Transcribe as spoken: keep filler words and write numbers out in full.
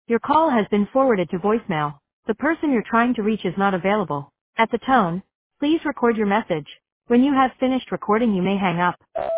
Your call has been forwarded to voicemail. The person you're trying to reach is not available. At the tone, please record your message. When you have finished recording, you may hang up.